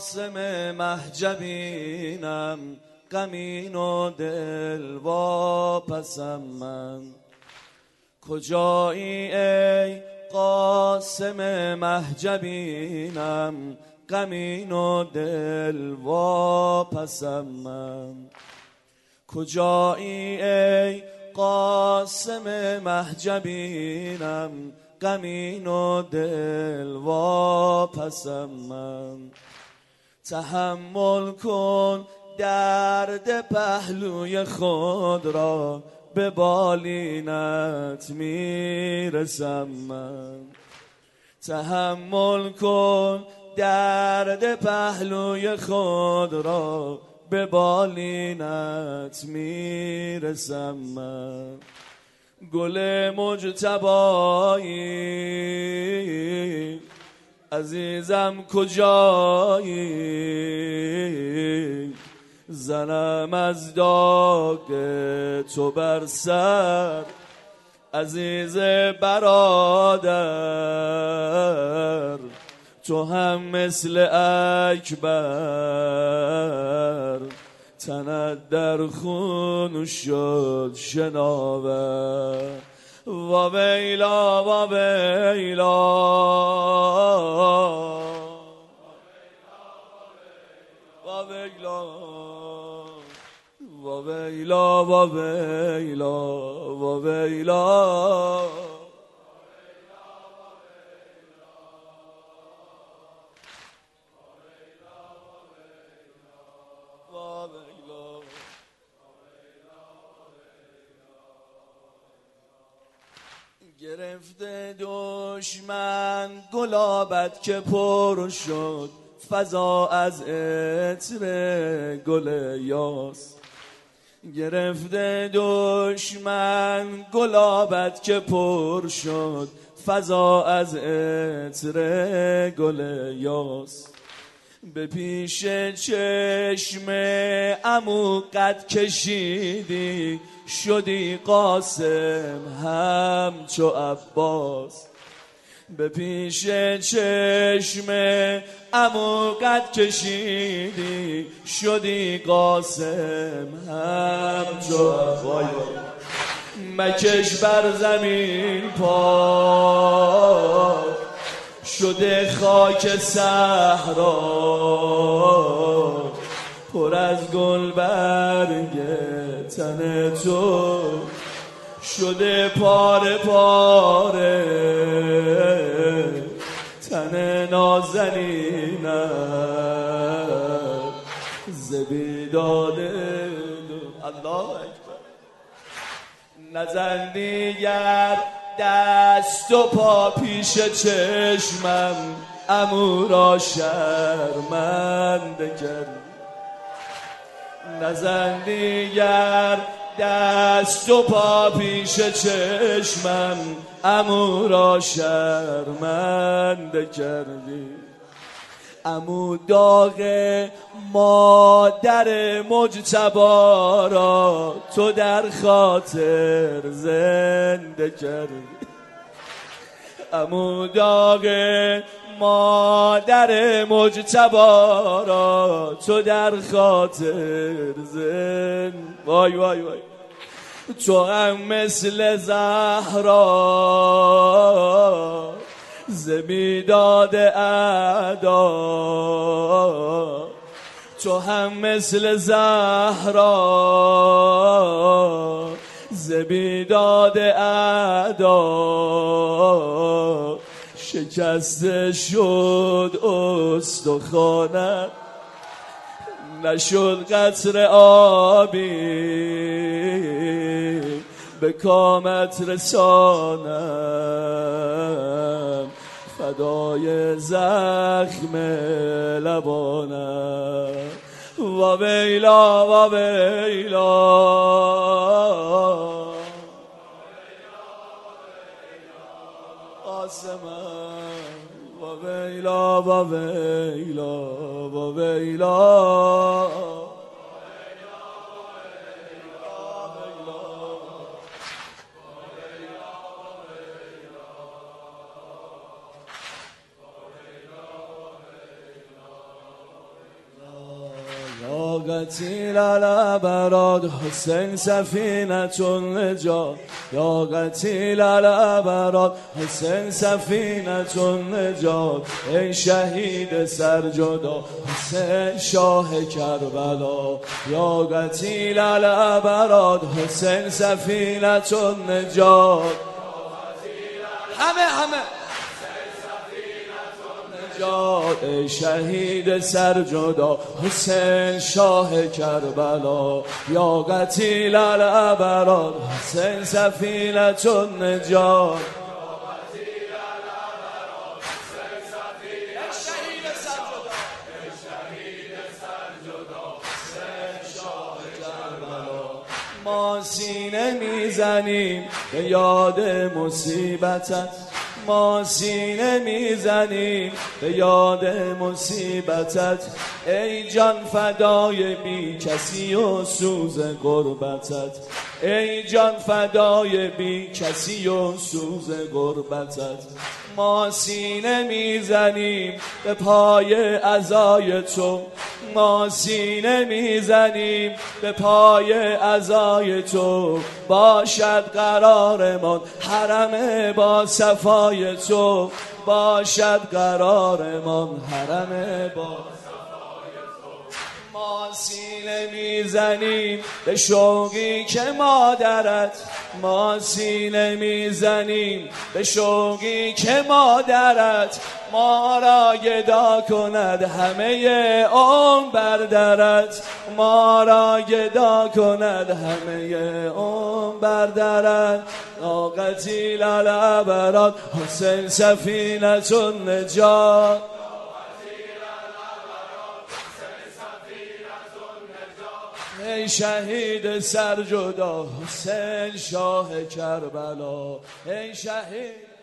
قاسم محجبینم، غمین و دل واپسم من. کجایی ای قاسم محجبینم، غمین و دل واپسم من. کجایی ای قاسم محجبینم، غمین و دل واپسم من. تحمل کن درد پهلوی خود را، به بالینت میرسم من. تحمل کن درد پهلوی خود را، به بالینت میرسم من. گل مجتبایی عزیزم کجایی، زنم از داغ تو بر سر. عزیز برادر تو هم مثل اکبر، تنت در خون شد شناور. وا ویلا وا ویلا وا ویلا وا ویلا وا ویلا وا ویلا. گرفته دشمن گلابت که پر شد، فضا از عطر گل یاس. گرفته دشمن گلابت که پر شد، فضا از عطر گل یاس. به پیش چشم عمو قد کشیدی، شدی قاسم همچو عباس. به پیش چشم عمو قد کشیدی، شدی قاسم همچو عباس. مکش بر زمین پا، شده خاک صحرا، پر از گل برگ تن تو، شده پاره پاره تن نازنینم ز بیداد. الله اکبر. نزن دیگر دست و پا پیش چشمم، عمو را شرمنده کرد. نزن دیگر دست و پا پیش چشمم، عمو را شرمنده کردی. عمو داغ مادر مجتبی را تو در خاطر زنده کردی. عمو داغ مادر مجتبی را تو در خاطر زنده. وای وای وای. تو هم مثل زهرا ز بیداد اعدا، تو هم مثل زهرا ز بیداد اعدا. شکسته شد استخوانت، نشد قطره آبی به کامت رسانم، فدای زخم لبانم. وا ویلا وا ویلا قاسمم. وا ویلا وا ویلا وا ویلا. قتیل الابراد حسین سفینة النجات یا قتیل الابراد حسین سفینة النجات ای شهید سرجدا حسین شاه کربلا یا قتیل الابراد حسین سفینة النجات همه ای شهید سرجدا حسین شاه کربلا یا قتیل الابراد حسین سفینة النجات ما سینه میزنیم به یاد مصیبتت ما سینه میزنیم به یاد مصیبتت ای جان فدای بی کسی و سوز غربتت ای جان فدای بی کسی و سوز غربتت ما سینه میزنیم به پای عزای تو ما سینه میزنیم به پای عزای تو باشد قرارمان حرم با صفای تو باشد قرارمان حرم با ما سینه میزنیم به شوقی که مادرت ما سینه میزنیم به شوقی که مادرت ما را گدا کند همه عمر بر درت ما را گدا کند همه عمر بر درت یا قتیل الابراد حسین سفینة النجات ای شهید سرجدا حسین شاه کربلا ای شهید